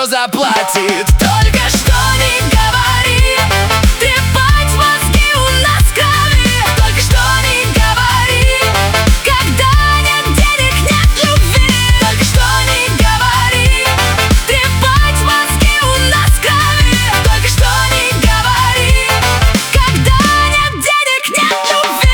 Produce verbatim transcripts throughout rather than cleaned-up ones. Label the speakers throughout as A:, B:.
A: все заплатит. Только что не говори, трепать мозги у нас в крови. Только что не говори, когда нет денег, нет любви. Только что не говори, трепать мозги у нас в крови. Только что не говори, когда нет денег, нет любви.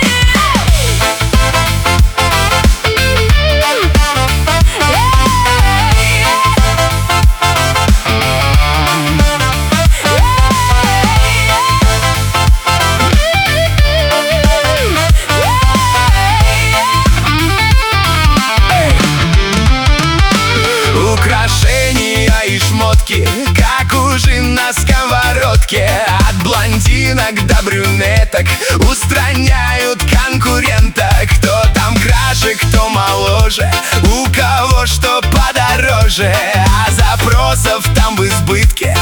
A: Украшения и шмотки, как ужин на сковородке. От блондинок до брюнеток устраняют конкурента. Кто там краше, кто моложе, у кого что подороже. А запросов там в избытке,